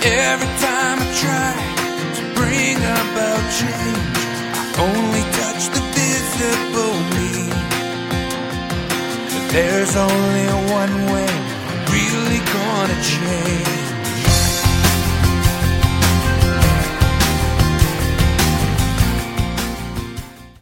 Every time I try to bring about change, I only touch the visible me. But there's only one way I'm really gonna change.